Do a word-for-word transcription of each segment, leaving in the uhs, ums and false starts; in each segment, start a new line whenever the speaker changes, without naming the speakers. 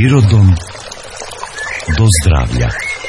Prirodom do zdravlja.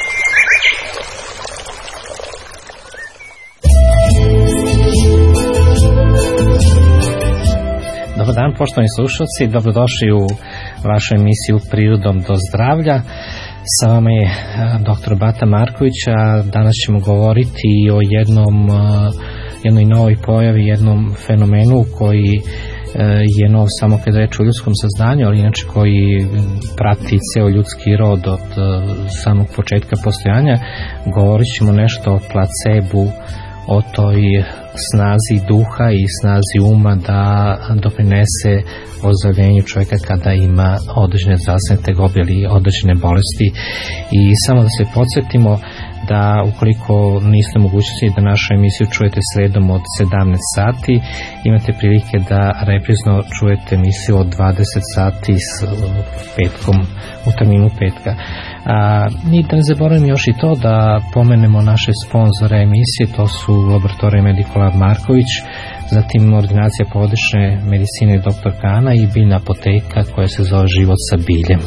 Dobar dan, poštovani slušalci, dobrodošli u vašu emisiju Prirodom do zdravlja. Sa vama je doktor Bata Marković, a danas ćemo govoriti o jednom, jednoj novoj pojavi, jednom fenomenu koji je nov samo kada je reč o ljudskom saznanju, ali inače koji prati ceo ljudski rod od samog početka postojanja. Govorit ćemo nešto o placebu, o toj snazi duha i snazi uma da doprinese ozdravljenju čovjeka kada ima određene zdravstvene tegobe ili određene bolesti. I samo da se podsjetimo da ukoliko niste mogućnosti da našu emisiju čujete sredom od sedamnaest sati, imate prilike da reprizno čujete emisiju od dvadeset sati s petkom, u terminu petka. A, I da ne zaboravim još i to da pomenemo naše sponzore emisije, to su Laboratorija Medikolab Marković, zatim ordinacija porodične medicine doktor Kana i biljna apoteka koja se zove Život sa biljem.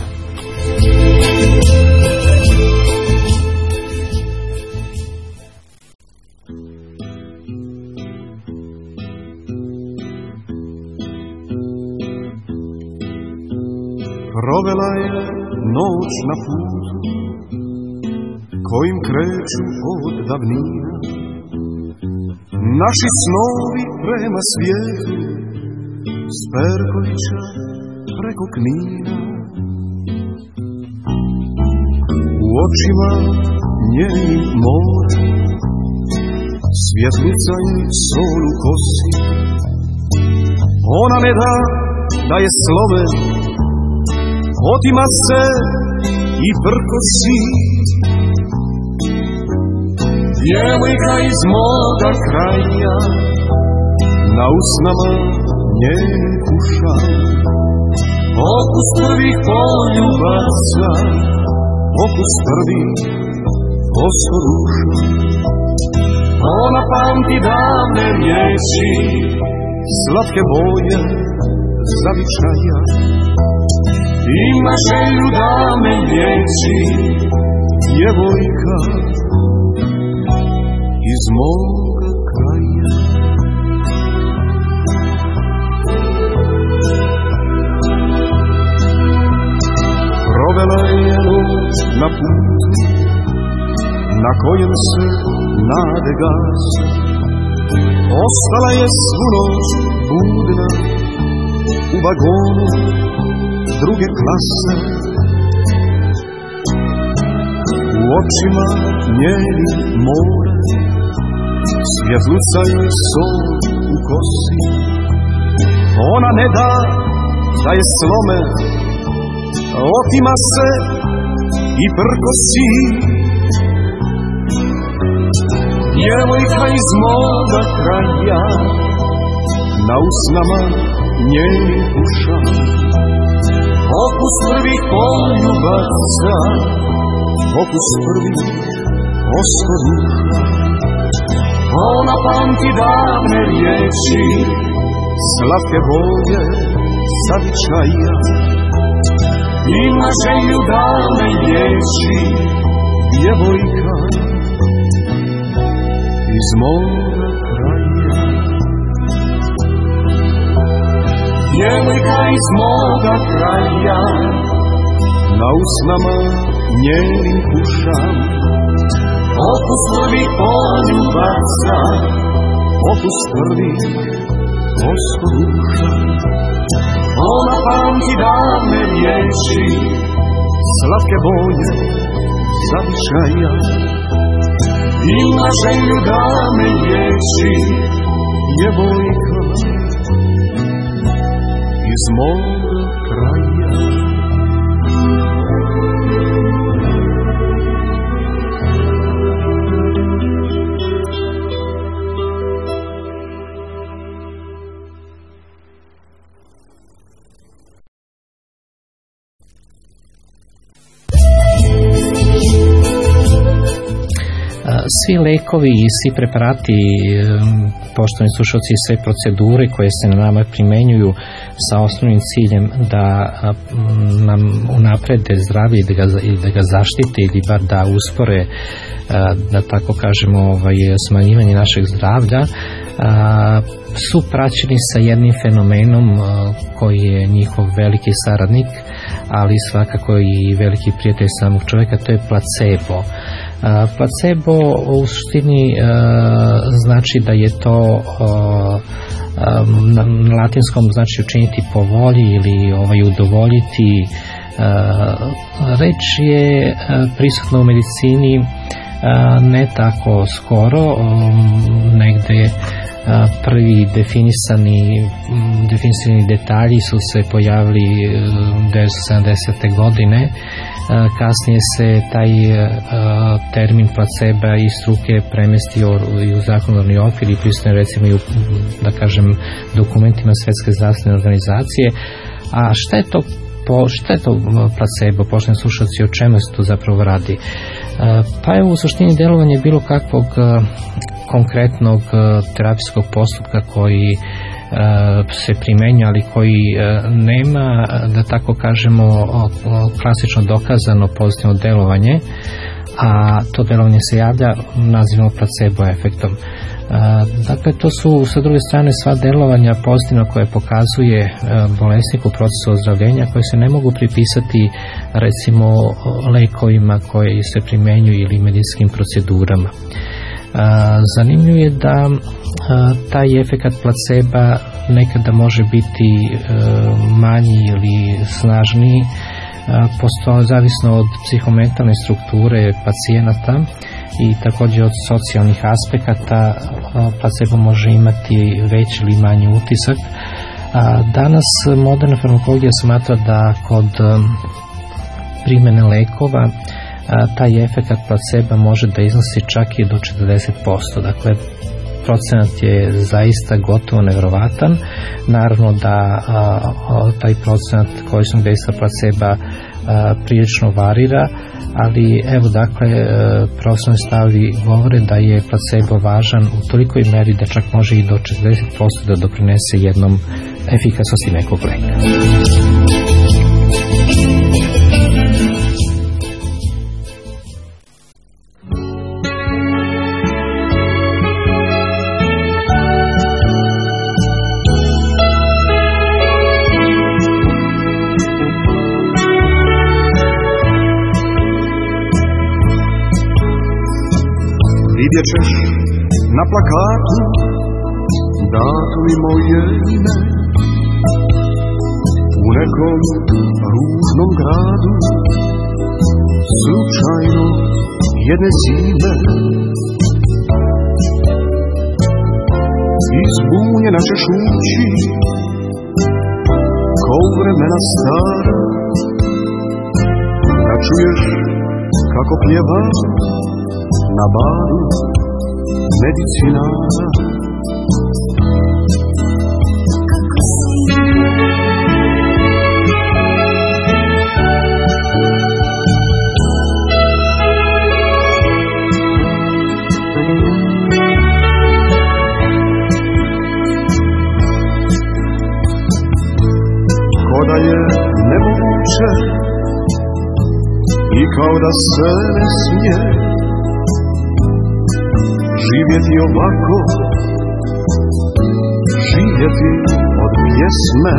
Provela je noć na putu kojim kreću od davnina naši snovi prema svijetu s Perkovića preko Knina. U očima njenim more, svjetluca i sol u kosi. Ona ne da da je slove, otima se i prkosi. Djevojka iz moga kraja, na usnama njenim kuša, okus prvih poljubaca, okus prvih oskoruša. Ona pamti davne riječi, slatke boje zavičaja. Ima želju da me liječi, djevojka iz moga kraja. Provela je noć na putu na kojem se nade gase. Ostala je svu noć budna u vagonu druge klase. U očima njeni more, svjetluca i sol u kosi. Ona ne da da je slome, otima se i prkosi. Djevojka iz moga kraja, na usnama njenih uša, okus prvih poljubaca, okus prvih oskoruša. Ona pamti davne riječi, slatke boje zavičaja. Ima želju da me liječi, djevojka iz moga kraja. Djevojka iz moga kraja, na usnama njenim kušam, okus prvih poljubaca, okus prvih oskoruša. Ona pamti davne riječi, slatke boje zavičaja. Ima želju da me liječi, djevojka iz moga kraja.
svi lekovi i svi preparati, poštovani slušalci, i sve procedure koje se na nama primenjuju sa osnovnim ciljem da nam unaprede zdravlje i da ga, i da ga zaštite ili bar da uspore, da tako kažemo, ovaj, smanjivanje našeg zdravlja, su praćeni sa jednim fenomenom koji je njihov veliki saradnik, ali svakako i veliki prijatelj samog čovjeka, to je placebo. Placebo u suštini znači da je to na latinskom znači učiniti po volji ili ovaj udovoljiti. Reč je prisutna u medicini ne tako skoro, negde prvi definisani definisani detalji su se pojavili devetsto sedamdesete godine. Kasnije se taj termin placeba iz struke premestio i u zakonodavni okvir i prisutan recimo i u, da kažem, dokumentima Svjetske zdravstvene organizacije. A šta je to po, šta je to placebo, poštovani slušalci, o čemu se tu zapravo radi? Pa je u suštini delovanje bilo kakvog konkretnog terapijskog postupka koji se primenja, ali koji nema, da tako kažemo, klasično dokazano pozitivno delovanje, a to delovanje se javlja, nazivamo placebo efektom. Dakle, to su sa druge strane sva delovanja pozitivna koje pokazuje bolesnik u procesu ozdravljenja, koje se ne mogu pripisati recimo lekovima koji se primenjuju ili medicinskim procedurama. Zanimljivo je da taj efekat placeba nekada može biti manji ili snažniji, postoji zavisno od psihomentalne strukture pacijenata i također od socijalnih aspekata. Placebo može imati veći ili manji utisak. Danas moderna farmakologija smatra da kod primjene lekova taj efekat placeba može da iznosi čak i do četrdeset posto. Dakle, procenat je zaista gotovo nevjerovatan. Naravno da a, a, taj procenat korisnog dejstva placeba a, prilično varira, ali evo, dakle, profesionalni stavovi govore da je placebo važan u tolikoj meri da čak može i do četrdeset posto da doprinese jednom efikasnosti nekog leka.
Vidjet ćeš na plakatu dato i moje ime u nekom ružnom gradu, slučajno jedne zime. Izbunjena ćeš ući ko u vremena stara, da čuješ kako pjeva na baru medicinara. Ko da je nemoguće i kao da se ne smije živjeti ovako, živjeti od pjesme.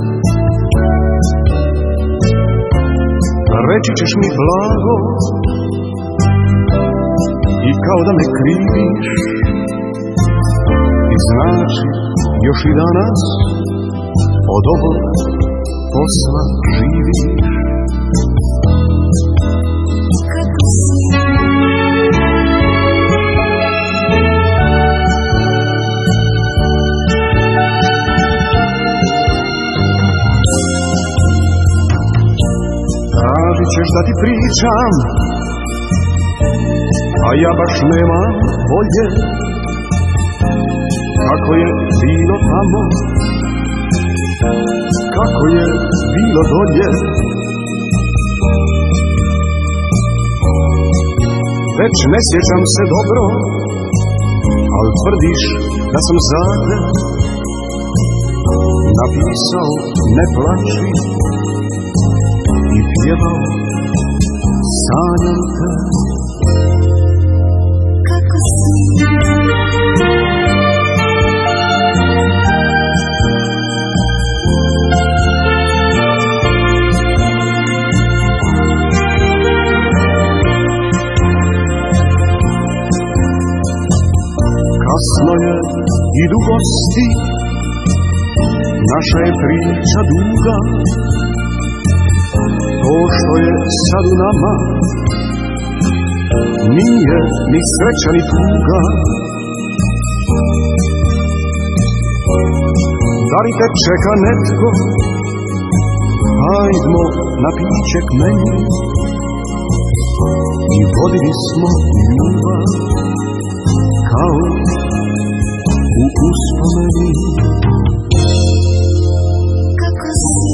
Reći ćeš mi blago i kao da me kriviš, i znači još i danas od ovog posla živiš. Ćeš da ti pričam, a ja baš nemam volje, kako je bilo tamo, kako je bilo dolje. već ne sjećam se dobro, al tvrdiš da sam za te napisao ne plači i pjevao sanjam te.
Kako si?
Kasno je, idu gosti, naša je priča duga, to što je sad u nama nije ni sreća ni tuga. Da li te čeka netko, hajdmo na piće k meni i vodili smo ljubav kao u uspomeni.
Kako si?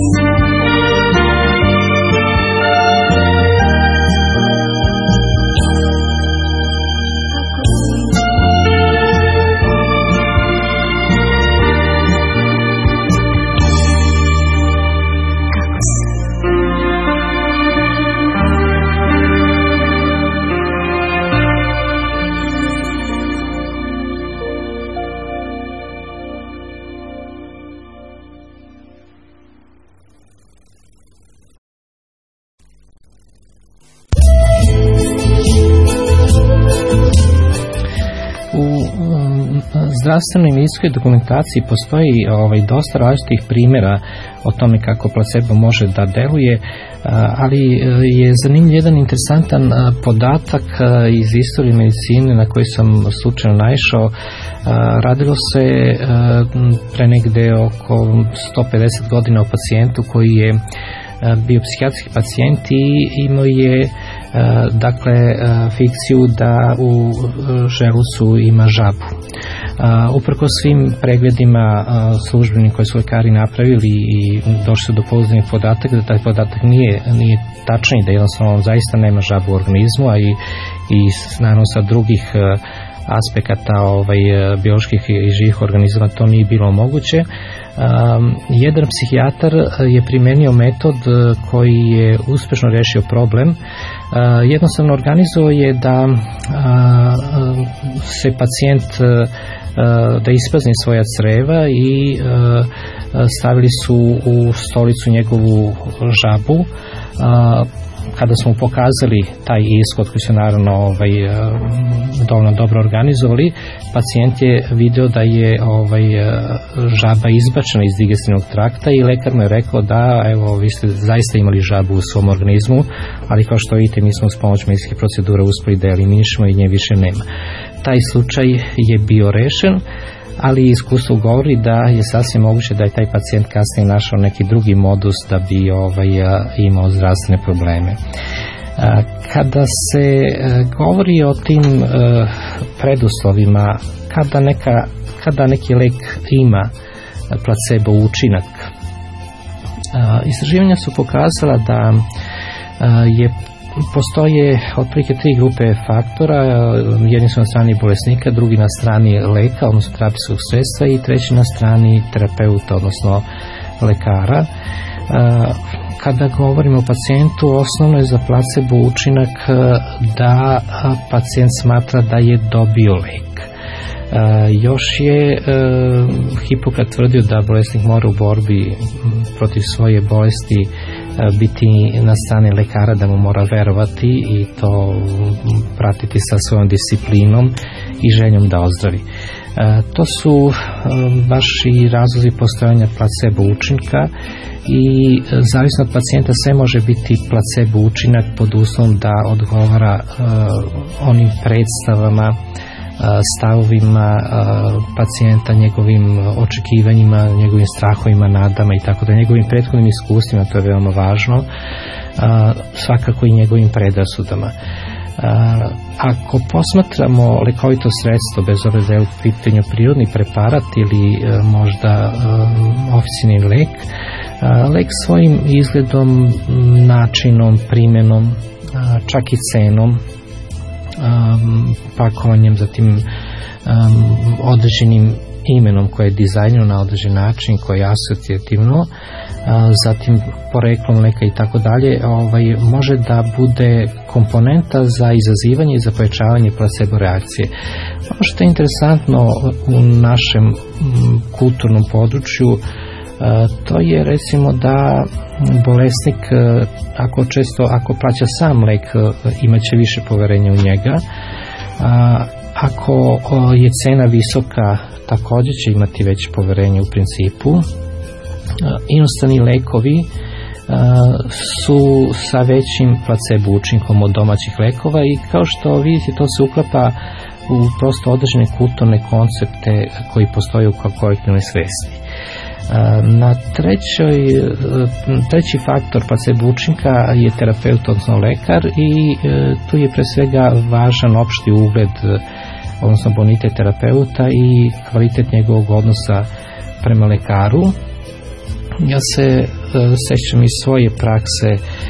Zdravstvenoj i medicinskoj dokumentaciji postoji ovaj, dosta različitih primjera o tome kako placebo može da deluje, ali je zanimljiv jedan interesantan podatak iz istorije medicine na koji sam slučajno naišao. Radilo se pre negde oko sto pedeset godina o pacijentu koji je bio psihijatrijski pacijent i imao je dakle fikciju da u želucu ima žabu. Uprko svim pregledima službenim koje su lekari napravili i došli su do pouzdanih podataka da taj podatak nije, nije tačan i da jednostavno on zaista nema žabu u organizmu, a i, i naravno sa drugih aspekata ovaj, bioloških i živih organizama to nije bilo moguće. Um, jedan psihijatar je primenio metod koji je uspješno rešio problem. Uh, jednostavno organizovao je da uh, se pacijent uh, da isprazni svoja creva i uh, stavili su u stolicu njegovu žabu. Uh, kada smo pokazali taj ishod koji su naravno ovaj, dovoljno dobro organizovali, pacijent je video da je ovaj, žaba izbačena iz digestivnog trakta i lekar mu je rekao da evo, vi ste zaista imali žabu u svom organizmu, ali kao što vidite mi smo s pomoć medicinske procedure uspeli da eliminišemo i nje više nema. Taj slučaj je bio rešen, ali iskustvo govori da je sasvim moguće da je taj pacijent kasnije našao neki drugi modus da bi ovaj, imao zdravstvene probleme. Kada se govori o tim preduslovima, kada, neka, kada neki lek ima placebo učinak, istraživanja su pokazala da je postoje otprilike tri grupe faktora, jedni su na strani bolesnika, drugi na strani leka, odnosno terapijskog sredstva i treći na strani terapeuta, odnosno lekara. Kada govorimo o pacijentu, osnovno je za placebo učinak da pacijent smatra da je dobio lek. Još je Hipokrat tvrdio da bolesnik mora u borbi protiv svoje bolesti biti na strani lekara, da mu mora verovati i to pratiti sa svojom disciplinom i željom da ozdravi. To su baš i razlozi postojanja placebo učinka i zavisno od pacijenta sve može biti placebo učinak pod uslovom da odgovara onim predstavama, stavovima pacijenta, njegovim očekivanjima, njegovim strahovima, nadama i tako da, njegovim prethodnim iskustvima, to je veoma važno, svakako i njegovim predrasudama. Ako posmatramo lekovito sredstvo, bez obzira da je u pitanju prirodni preparat ili možda oficijalni lek, lek svojim izgledom, načinom, primjenom, čak i cenom um, pakovanjem, zatim um, određenim imenom koje je dizajnirano na određen način, koje je asocijativno, zatim poreklom mleka i tako dalje, ovaj, može da bude komponenta za izazivanje i za pojačavanje placebo reakcije. Ono što je interesantno u našem kulturnom području, to je recimo da bolesnik, ako često, ako plaća sam lek, imaće više poverenja u njega. Ako je cena visoka, također će imati veće poverenje u principu. Inostrani lekovi su sa većim placebo učinkom od domaćih lekova i kao što vidite, to se uklapa u prosto određene kulturne koncepte koji postoje u kolektivnoj svesti. Na trećoj, treći faktor placebo učinka je terapeut, odnosno lekar, i tu je pre svega važan opšti ugled, odnosno bonitet terapeuta i kvalitet njegovog odnosa prema lekaru. Ja se sećam iz svoje prakse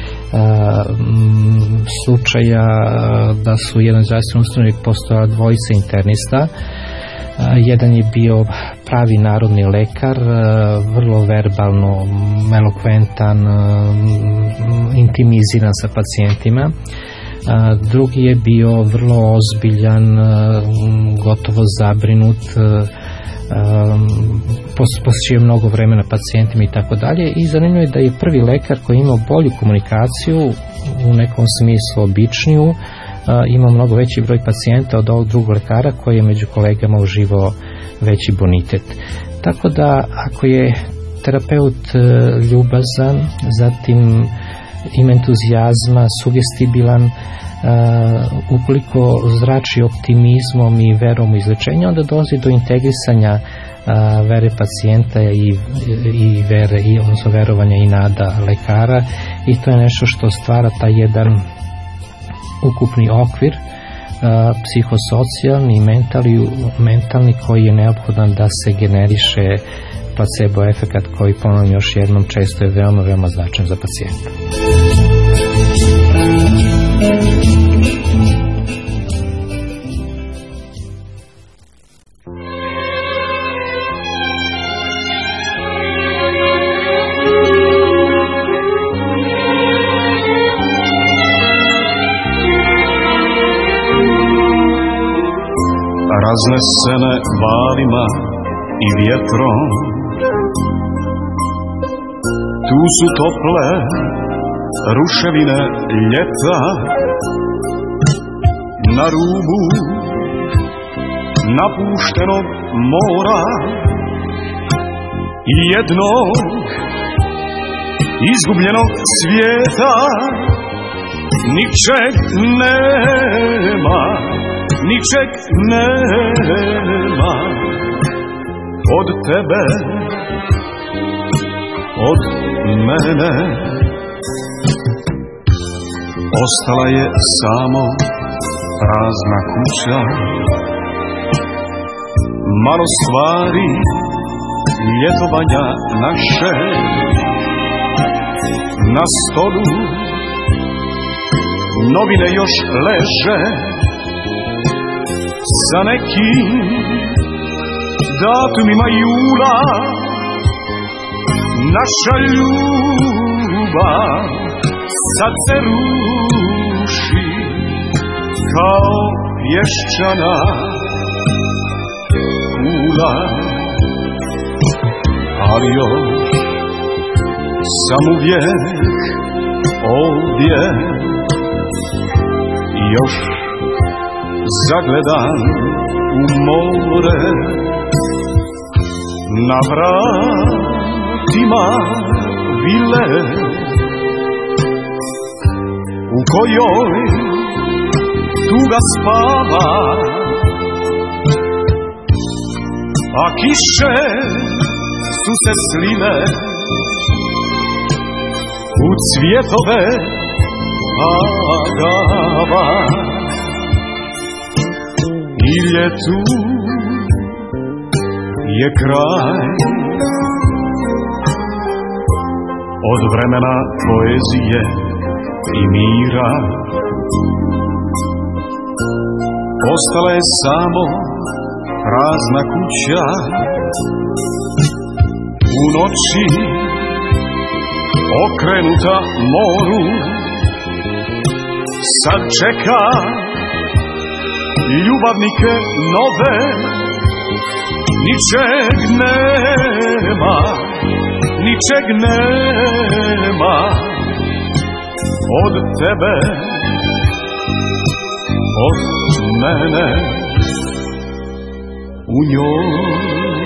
slučaja da su jedan zdravstveni ustanovi postojala dvojica internista. Jedan je bio pravi narodni lekar, vrlo verbalno, elokventan, intimiziran sa pacijentima. Drugi je bio vrlo ozbiljan, gotovo zabrinut, posvećuje mnogo vremena pacijentima i tako dalje. I zanimljivo je da je prvi lekar koji je imao bolju komunikaciju, u nekom smislu običniju, imao mnogo veći broj pacijenta od ovog drugog lekara koji je među kolegama uživao veći bonitet. Tako da ako je terapeut ljubazan, zatim ima entuzijazma, sugestibilan, Uh, ukoliko zrači optimizmom i verom u izlečenje, onda dolazi do integrisanja uh, vere pacijenta i, i vere, i, odnosno verovanja i nada lekara, i to je nešto što stvara taj jedan ukupni okvir, uh, psihosocijalni i mentalni, mentalni, koji je neophodan da se generiše placebo efekat, koji, ponavljam još jednom, često je veoma, veoma značajan za pacijenta.
Raznesene valima i vjetrom, tu su tople ruševine ljeta, na rubu napuštenog mora i jednog izgubljenog svijeta. Ničeg nema, ničeg nema od tebe, od mene. Ostala je samo prazna kuća, malo stvari ljetovanja naše. Na stolu novine još leže, sa nekim datumima jula. Naša ljubav sad se ruši kao pješčana kula, ali još sam uvijek ovdje, još zagledan u more. Na vratima vile u kojoj tuga spava, a kiše su se slile u cvjetove agava. I ljetu je kraj, od vremena poezije i mira. ostala je samo prazna kuća. U noći okrenuta moru, sad čeka ljubavnike nove. Ničeg nema, ničeg nema od tebe, od mene u njoj.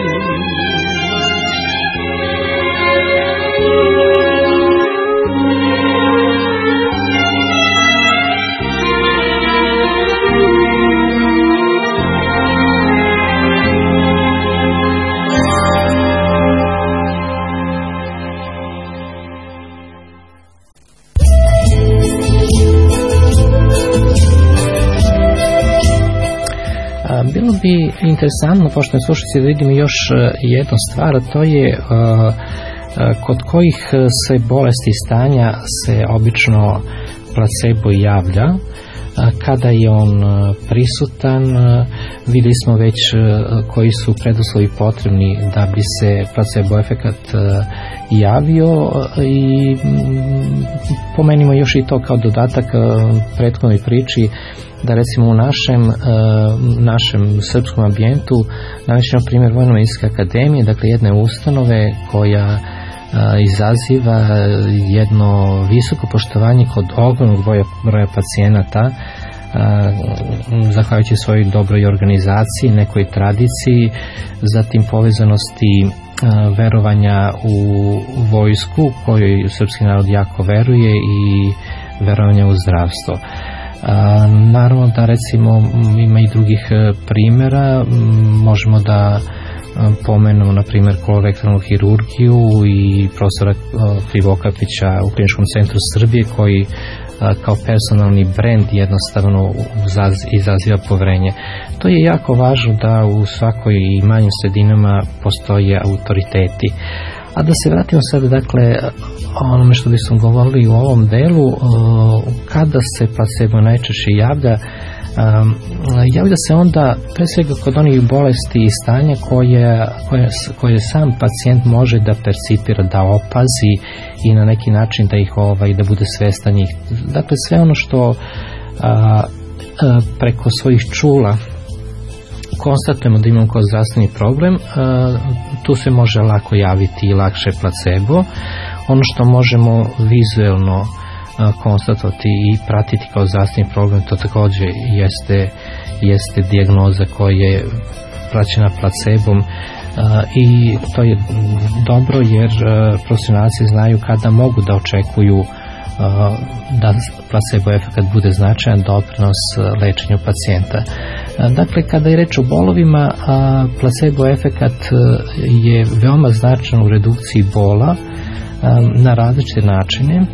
Bilo bi interesantno, pošto slušajte, da vidimo još jednu stvar, a to je uh, kod kojih se bolesti i stanja se obično placebo javlja. Kada je on prisutan, vidjeli smo već koji su preduslovi potrebni da bi se placebo efekat javio, i pomenimo još i to kao dodatak prethodnoj priči, da recimo u našem, našem srpskom ambijentu navešćemo primjer Vojno-medicinske akademije, dakle jedne ustanove koja izaziva jedno visoko poštovanje kod ogromnog broja, broja pacijenata, zahvaljujući svojoj dobroj organizaciji, nekoj tradiciji, zatim povezanosti verovanja u vojsku kojoj srpski narod jako veruje i verovanja u zdravstvo. Naravno da recimo ima i drugih primjera, možemo da pomenemo na primjer kolorektalnu hirurgiju i profesora Krivokapića u Kliničkom centru Srbije, koji kao personalni brend jednostavno izaziva poverenje. To je jako važno da u svakoj i manjim sredinama postoje autoriteti. A da se vratimo sad, dakle, onome što bismo govorili u ovom delu, kada se placebo najčešće javlja, javlja se onda pre svega kod onih bolesti i stanja koje, koje, koje sam pacijent može da percipira, da opazi i na neki način da ih ovaj, da bude svestan njih. Dakle, sve ono što a, a, preko svojih čula konstatujemo da imamo kao zdravstveni problem, a, tu se može lako javiti i lakše placebo. Ono što možemo vizuelno konstatovati i pratiti kao zdravstveni problem, to također jeste, jeste dijagnoza koja je praćena placebom, i to je dobro jer profesionalci znaju kada mogu da očekuju da placebo efekt bude značajan doprinos lečenju pacijenta. Dakle, kada je reč o bolovima, placebo efekt je veoma značajan u redukciji bola na različite načine.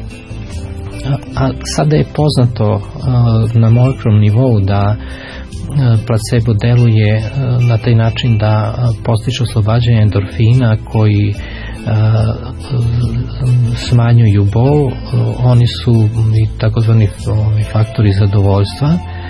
A sada je poznato na molekularnom nivou da placebo deluje na taj način da postiče oslobađanje endorfina koji smanjuju bol. Oni su i takozvani faktori zadovoljstva.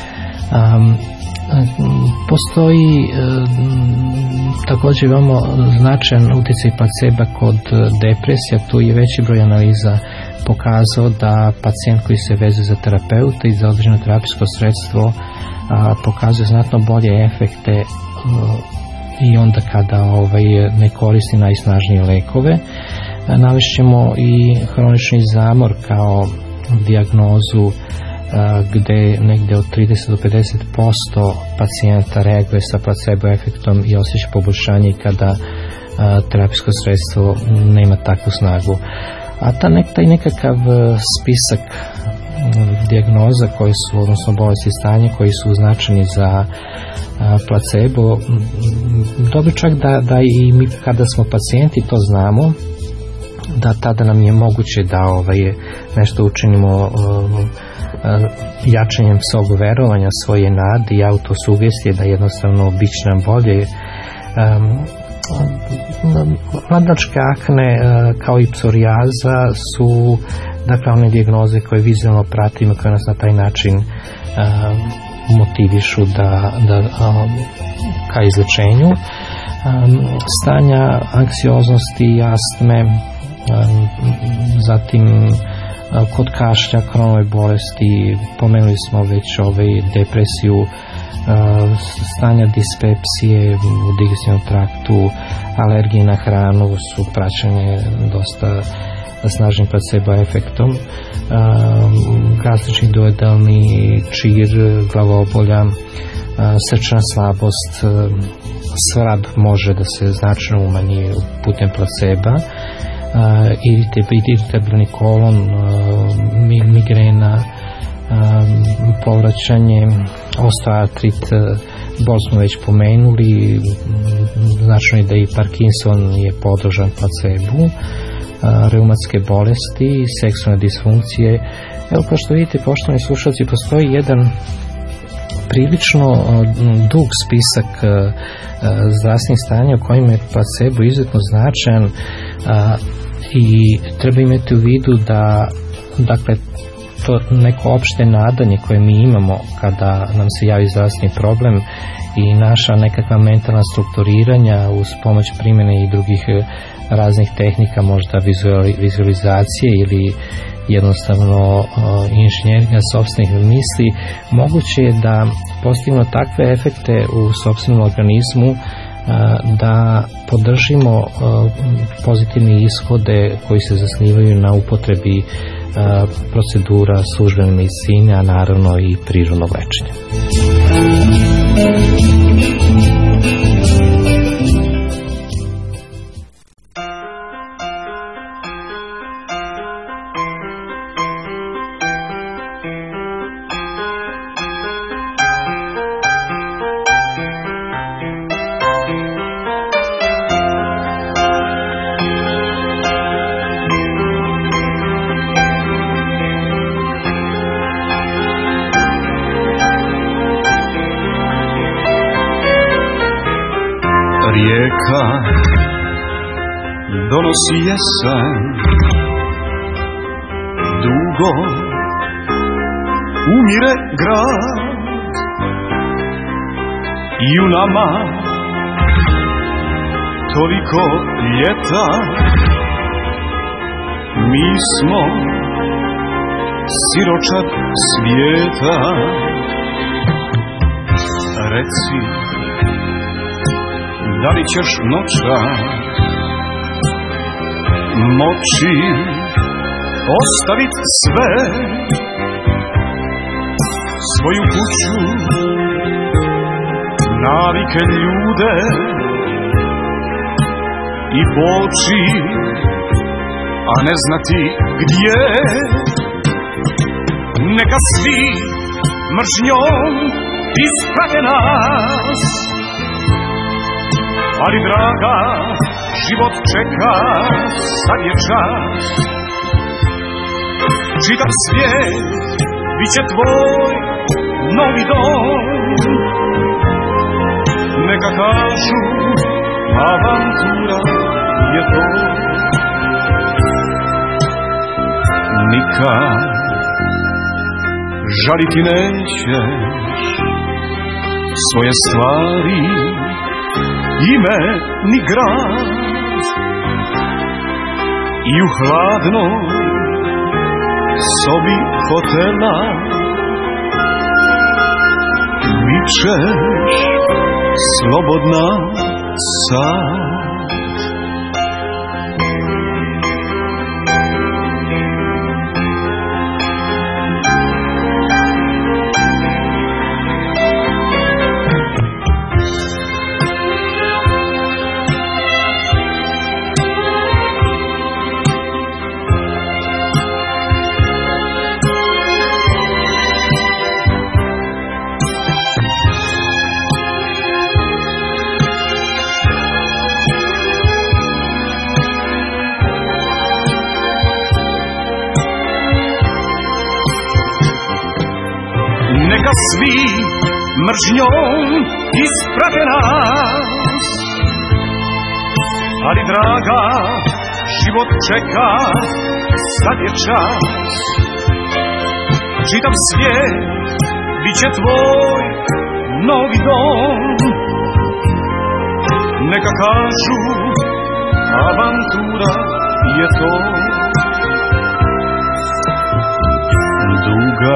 Postoji također veoma značajan utjecaj placeba kod depresija. Tu je veći broj analiza pokazao da pacijent koji se vezuje za terapeuta i za određeno terapijsko sredstvo a, pokazuje znatno bolje efekte a, i onda kada ovaj, ne koristi najsnažnije lekove. Navešćemo i hronični zamor kao dijagnozu a, gde negde od trideset do pedeset posto pacijenta reaguje sa placebo efektom i osjeća poboljšanje kada a, terapijsko sredstvo nema takvu snagu. A ta nek, taj nekakav spisak dijagnoza koji su, odnosno bolesti stanja koji su značajni za a, placebo, dobro čak da, da i mi kada smo pacijenti to znamo, da tada nam je moguće da ovaj, nešto učinimo um, jačanjem svog verovanja, svoje nade i autosugestije da jednostavno biće nam bolje. Um, Mladnačke akne kao i psorijaza su dakle one dijagnoze koje vizualno pratimo, koje nas na taj način uh, motivišu da, da um, ka izlečenju. Um, stanja anksioznosti i astme, um, zatim um, kod kašlja, kronove bolesti, pomenuli smo već ovaj depresiju, uh, stanja dispepsije u digestivnom traktu, alergije na hranu su praćene dosta snažnim placebo efektom, um, gastrični duodelni čir, glavobolja, uh, srčana slabost, uh, svrab može da se značajno umanji putem placeba, uh, iritabilni kolon, uh, migrena, um, povraćanje, osteoartrit, uh, bol smo već pomenuli, značno je da i Parkinson je podložan placebu, reumatske bolesti, seksualne disfunkcije. Evo, kao što vidite, poštovani slušalci, postoji jedan prilično dug spisak zdravstvenih stanja u kojima je placebo izuzetno značajan i treba imati u vidu da, dakle, to neko opšte nadanje koje mi imamo kada nam se javi zdravstveni problem i naša nekakva mentalna strukturiranja uz pomoć primjene i drugih raznih tehnika, možda vizualizacije ili jednostavno uh, inženjeringa sopstvenih misli, moguće je da postignu takve efekte u sopstvenom organizmu uh, da podržimo uh, pozitivne ishode koji se zasnivaju na upotrebi uh, procedura službene medicine, a naravno i prirodnog lečenja.
Rijeka donosi jesen, dugo umire grad i u nama toliko ljeta. Mi smo siročad svijeta. Reci, da li ćeš noćas moći ostavit sve, svoju kuću, navike, ljude i poći, a ne znati gdje? Neka svi mržnjom isprate nas, ali draga, život čeka, sad je čas. Čitav svijet biće tvoj novi dom. Neka kažu, avantura je to. Nikad žaliti nećeš svoje stvari, ime ni grad, i u hladnoj sobi hotela vičeš slobodna sad. Neka svi mržnjom isprate nas, ali draga, život čeka, sad je čas. Čitav svijet biće tvoj novi dom. Neka kažu avantura je to. Duga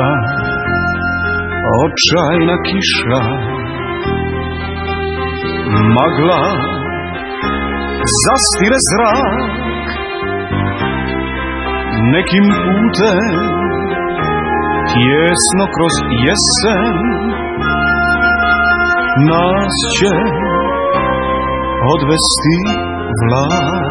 očajna kiša, magla zastire zrak. Nekim putem tjesno kroz jesen nas će odvesti vlak.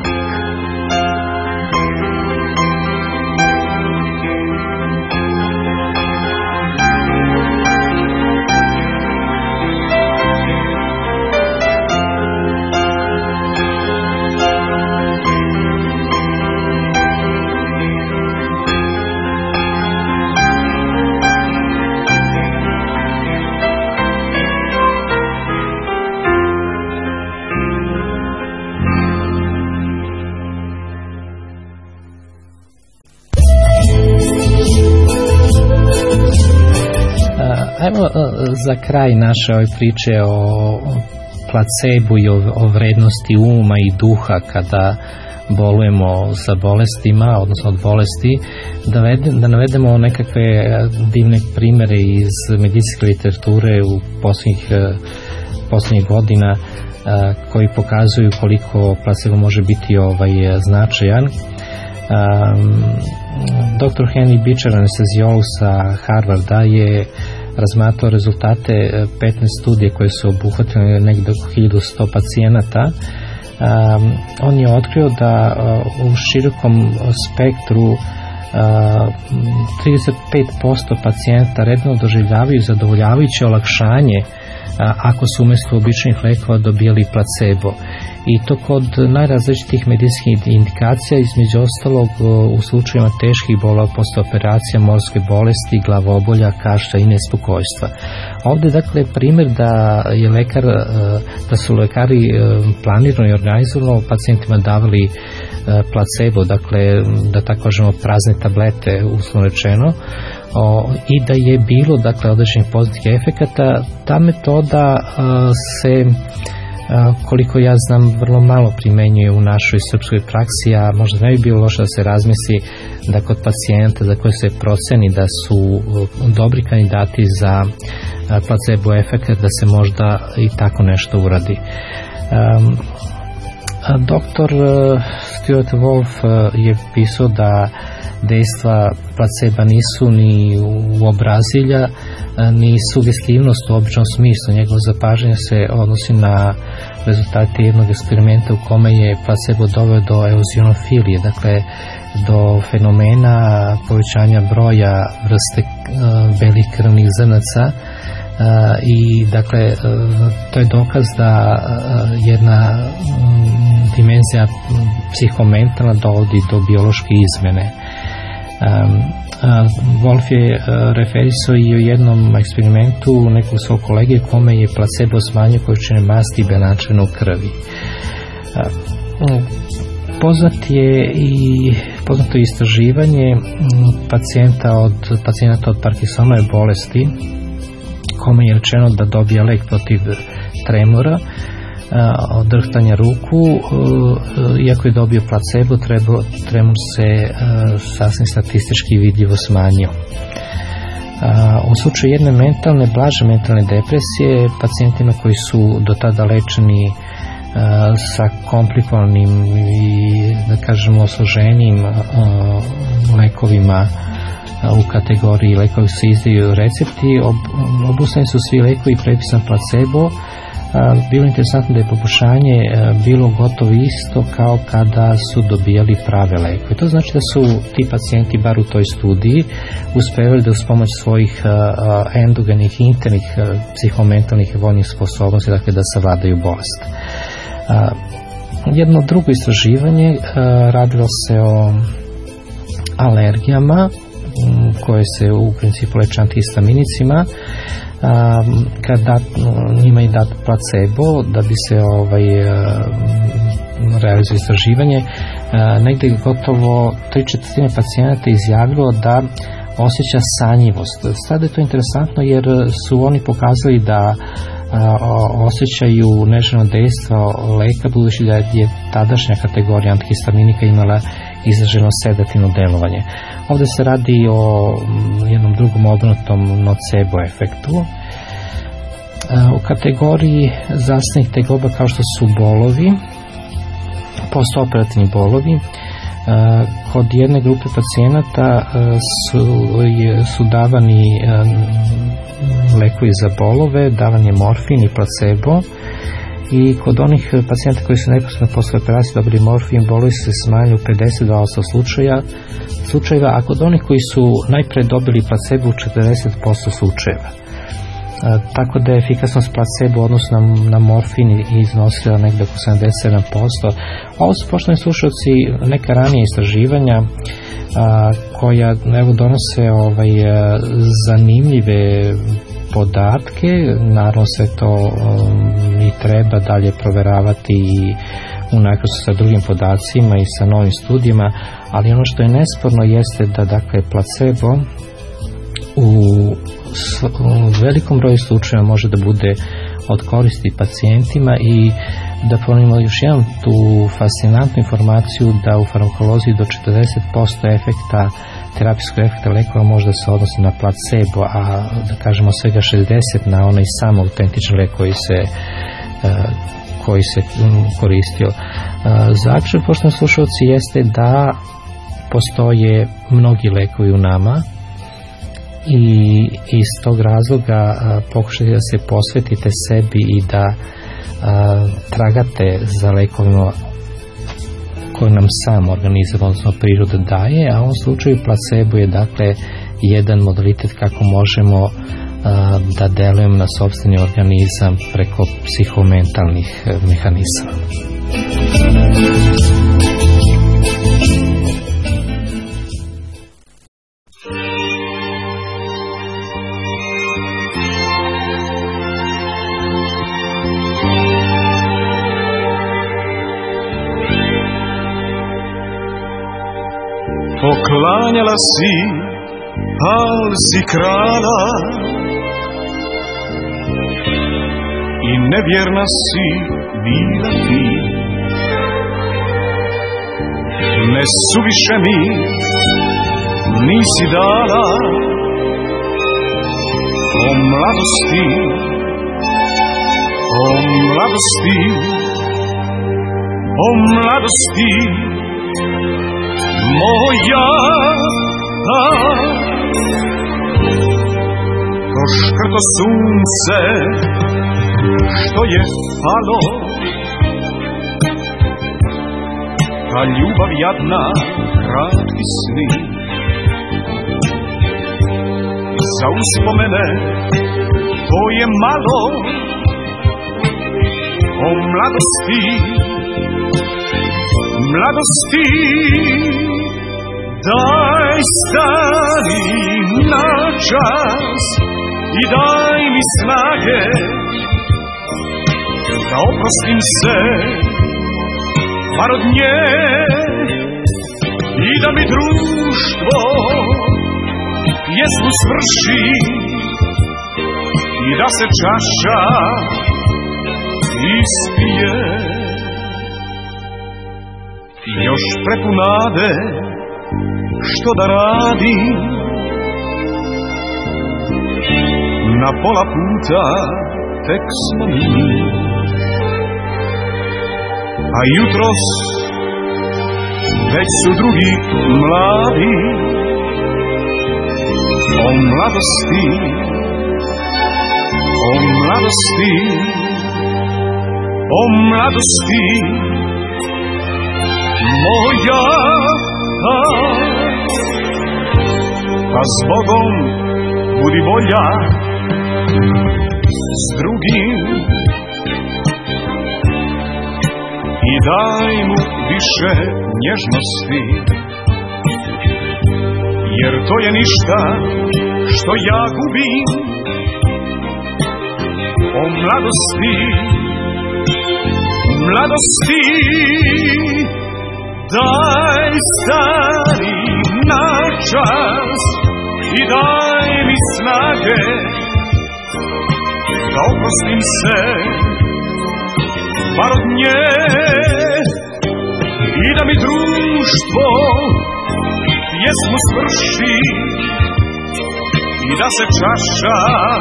Evo za kraj naše ove priče o placebu i o, o vrednosti uma i duha kada bolujemo za bolestima, odnosno od bolesti, da, vede, da navedemo nekakve divne primere iz medicinske literature u posljednjih, posljednjih godina koji pokazuju koliko placebo može biti ovaj značajan. Um, doktor Henry Beecher, anestezijolog sa Harvarda, je razmatrao rezultate petnaest studije koje su obuhvatile negdje oko hiljadu sto pacijenata. Um, on je otkrio da uh, u širokom spektru uh, trideset pet posto pacijenta redno doživljavaju zadovoljavajuće olakšanje uh, ako su umjesto običnih lekova dobijali placebo. I to kod najrazličitih medicinskih indikacija, između ostalog u slučajima teških bolova post operacija, morske bolesti, glavobolja, kašlja i nespokojstva. Ovdje dakle primjer da je lekar, da su lekari planirano i organizirano pacijentima davali placebo, dakle da tako kažemo prazne tablete, uslovno rečeno, o, i da je bilo dakle određenih pozitivnih efekata. Ta metoda se, koliko ja znam, vrlo malo primenjuje u našoj srpskoj praksi, a možda ne bi bilo loše da se razmisli da kod pacijenta za koje se proceni da su dobri kandidati za placebo efekt, da se možda i tako nešto uradi. Um, doktor Stuart Wolf je pisao da dejstva placeba nisu ni uobrazilja, ni sugestivnost u običnom smislu. Njegovo zapažanje se odnosi na rezultate jednog eksperimenta u kome je placebo doveo do eozinofilije, dakle do fenomena povećanja broja vrste belih krvnih zrnaca. I dakle to je dokaz da jedna dimenzija psihomentalna dovodi do biološke izmene. Um, uh, Wolf je uh, referisao i o jednom eksperimentu nekog svog kolege kome je placebo smanjio količine masti i beljačevina u krvi. Uh, poznat je i poznato je istraživanje pacijenta od, pacijenta od Parkinsonove bolesti kome je rečeno da dobija lek protiv tremora, od drhtanja ruku, iako je dobio placebo, treba, tremor se sasvim statistički vidljivo smanjio. U slučaju jedne mentalne, blaže mentalne depresije, pacijentima koji su do tada lečeni sa komplikovanim i, da kažemo, osloženim lekovima u kategoriji lekovi se izdaju recepti, ob, obustavljeni su svi lekovi, prepisan placebo. Bilo interesantno da je poboljšanje bilo gotovo isto kao kada su dobijali prave lekove. To znači da su ti pacijenti, bar u toj studiji, uspevali da uz pomoć svojih endogenih i internih psihomentalnih i voljnih sposobnosti, dakle da savladaju bolest. Jedno drugo istraživanje radilo se o alergijama koje se u principu leče antihistaminicima. Kada njima i dat placebo da bi se ovaj, realizuje istraživanje, negdje gotovo tri četvrtine pacijenata izjavilo da osjeća sanjivost. Sada je to interesantno jer su oni pokazali da a, osjećaju neželjeno dejstvo leka, budući da je tadašnja kategorija antihistaminika imala izraženo sedativno delovanje. Ovdje se radi o jednom drugom obrnutom nocebo efektu. U kategoriji zdravstvenih tegoba kao što su bolovi, postoperativni bolovi, kod jedne grupe pacijenata su, su davani lekovi za bolove, davan je morfin i placebo, i kod onih pacijenta koji su neposredno posle operacije dobili morfin, bolovi se smanjuju u pedeset dva posto slučaja, slučajeva, a kod onih koji su najpre dobili placebo u četrdeset posto slučajeva. Tako da je efikasnost placebo u odnosu na, na morfin iznosila negdje oko sedamdeset sedam posto. Ovo su, poštovani slušalci, neka ranija istraživanja a, koja evo donose ovaj, zanimljive podatke. Naravno se to um, i treba dalje proveravati i unakrsno sa drugim podacima i sa novim studijima, ali ono što je nesporno jeste da, dakle, placebo u u velikom broju slučajeva može da bude od koristi pacijentima. I da ponovimo još jednom tu fascinantnu informaciju da u farmakolozi do četrdeset posto efekta, terapijskog efekta lekova može da se odnosi na placebo, a da kažemo svega šezdeset na onaj sam autentičan lek koji se koji se koristio. Zaključak, poštovani slušalci, jeste da postoje mnogi lekovi u nama i iz tog razloga a, pokušajte da se posvetite sebi i da a, tragate za lekovima koje nam sam organizam, odnosno priroda daje, a u ovom slučaju placebo je, dakle, jedan modalitet kako možemo a, da delujemo na sopstveni organizam preko psihomentalnih mehanizama.
Poklanjala si, al si krala, i nevjerna si bila ti. Ne suviše mi nisi dala, o mladosti, o mladosti, o mladosti moja. Ko škrto sunce što je palo, ta ljubav jadna, kratki sni. Za uspomene to je malo, o mladosti, mladosti. Daj stani na čas i daj mi snage da oprostim se bar od nje, i da mi društvo pjesmu svrši i da se čaša ispije. Još prepunade što da radi, na pola puta tek smo mi, a jutros već su drugi mladi. O mladosti, o mladosti, o mladosti moja. Pa s Bogom budi bolja s drugim i daj mu više nježnosti, jer to je ništa što ja gubim. O mladosti, mladosti, daj stani na čas oprostim se bar od nje i da mi društvo pjesmu svrši i da se čaša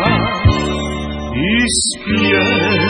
ispije.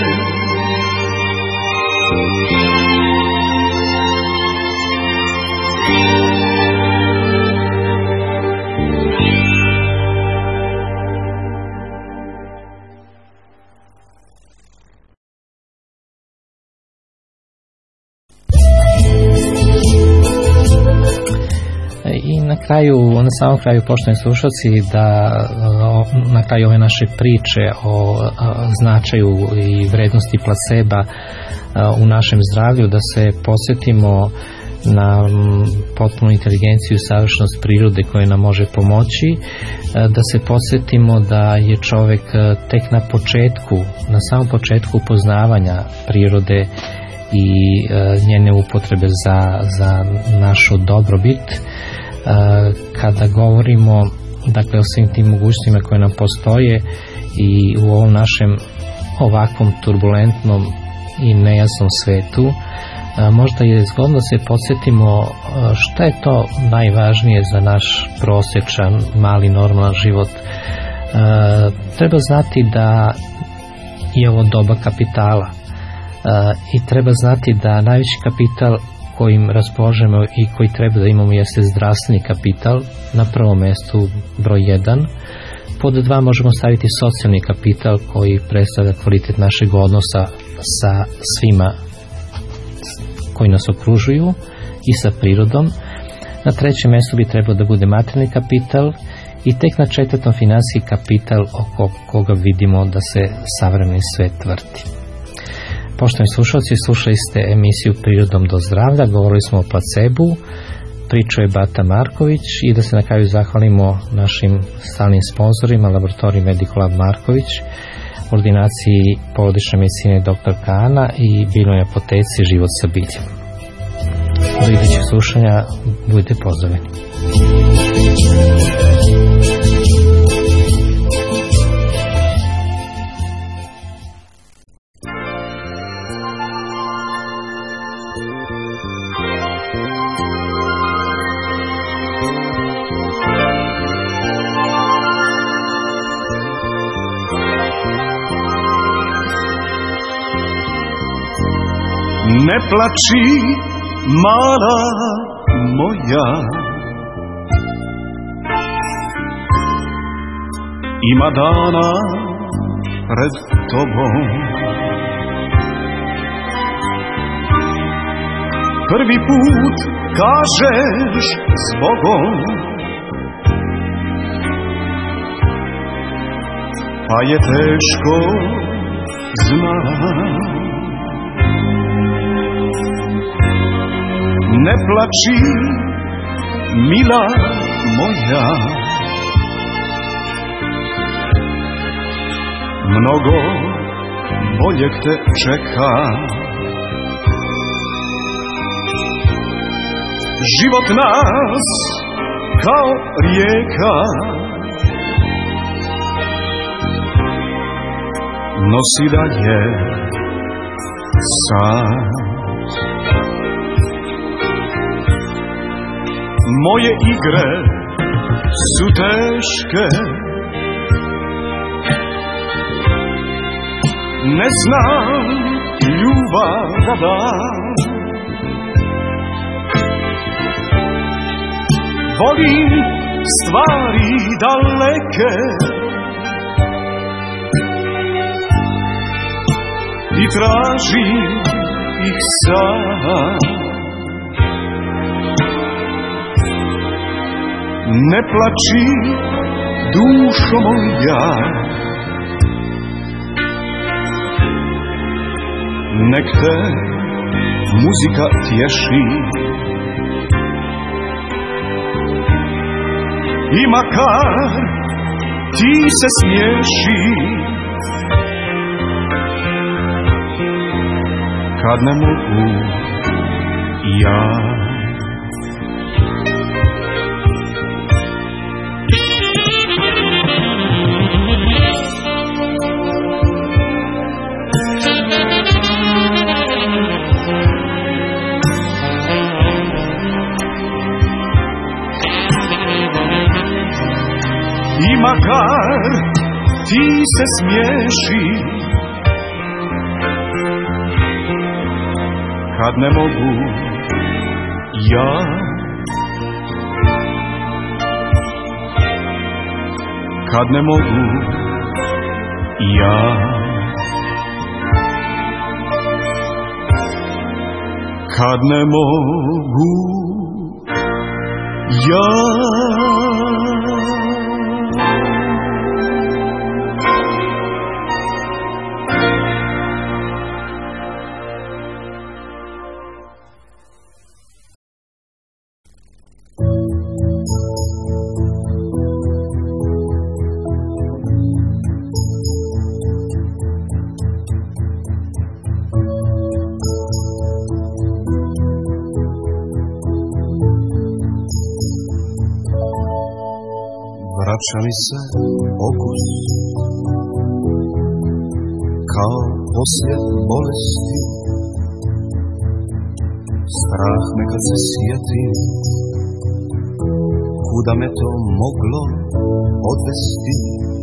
I na kraju, na samom kraju, poštovani slušalci, da na kraju ove naše priče o značaju i vrednosti placeba u našem zdravlju, da se podsjetimo na potpunu inteligenciju i savršenost prirode koja nam može pomoći, da se podsjetimo da je čovjek tek na početku, na samom početku upoznavanja prirode i njene upotrebe za, za našu dobrobit. Kada govorimo, dakle, o svim tim mogućnostima koje nam postoje i u ovom našem ovakvom turbulentnom i nejasnom svetu, možda je zgodno se podsjetimo šta je to najvažnije za naš prosječan, mali, normalan život. Treba znati da je ovo doba kapitala i treba znati da najveći kapital kojim raspolažemo i koji treba da imamo jeste zdravstveni kapital, na prvom mjestu broj jedan. Pod dva možemo staviti socijalni kapital koji predstavlja kvalitet našeg odnosa sa svima koji nas okružuju i sa prirodom. Na trećem mjestu bi trebalo da bude materijalni kapital i tek na četvrtom finansijski kapital oko koga vidimo da se savremeni svet vrti. Poštovani slušalci, slušali ste emisiju Prirodom do zdravlja, govorili smo o placebu, pričao je Bata Marković i da se na kraju zahvalimo našim stalnim sponzorima, Laboratorij Medical Lab Marković, ordinaciji porodične medicine doktor Kana i biljnoj apoteci Život sa biljem. Do idućeg slušanja, budite pozorni.
Ne plači, mala moja, ima dana pred tobom. Prvi put kažeš zbogom, pa je teško, znam. Ne plači, mila moja, mnogo boljeg te čeka. Život nas kao rijeka nosi dalje sam. Moje igre su teške, ne znam ljubav da dam. Volim stvari daleke i tražim ih sam. Ne plači, dušo moja, nek te muzika tješi. I makar ti se smiješi, kad ne mogu ja. I makar ti se smiješi, kad ne mogu ja, kad ne mogu ja, kad ne mogu ja. Vraća mi se okus kao poslije bolesti, strah me kad se sjetim kuda me to moglo odvesti.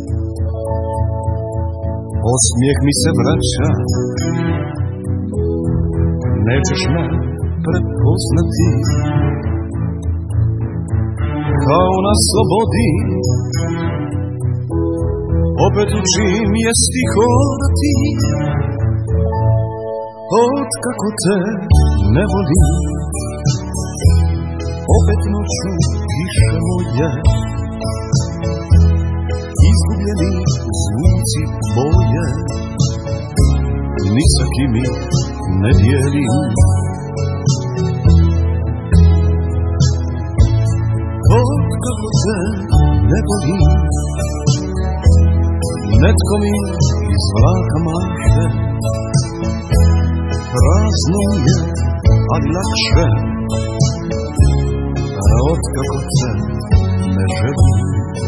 Osmijeh mi se vraća, nećeš me prepoznati, kao na slobodi opet učim je stihovati. Od kako te ne volim, opet noću piše moje, izgubljeni zvuci boje, ni sa kim ih ne dijelim. Od kako te ne volim, netko mi iz vlaka maše, prazno je, ali lakše, a od kako te ne želim.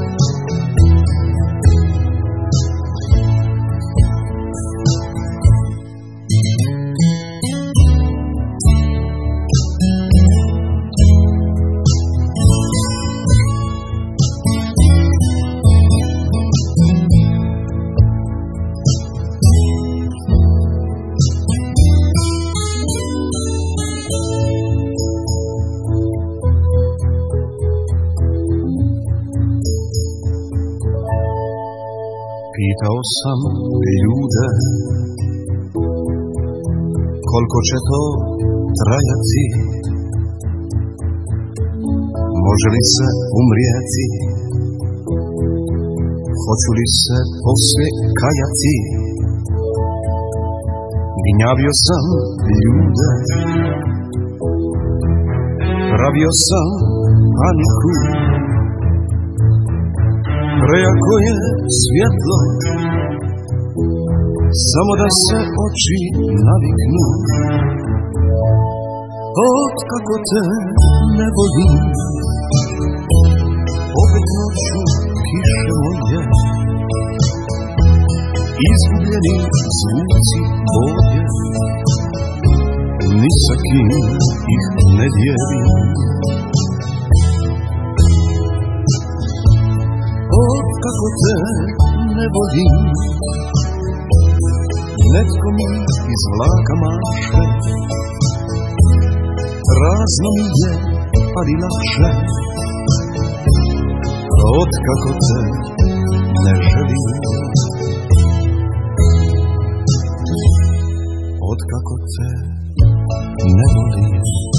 Pitao sam ljude koliko će to trajati, može li se umrijeti, hoću li se poslije kajati. Gnjavio sam ljude, pravio sam paniku, prejako je svjetlo, samo da se oči naviknu. Od kako te ne volim, opet noću kiše moje, izgubljeni zvuci boje, ni sa kim ih ne dijelim. Od kako te ne volim, netko mi iz vlaka maše, prazno mi je, ali lakše, od kako te ne želim. Od kako te ne volim.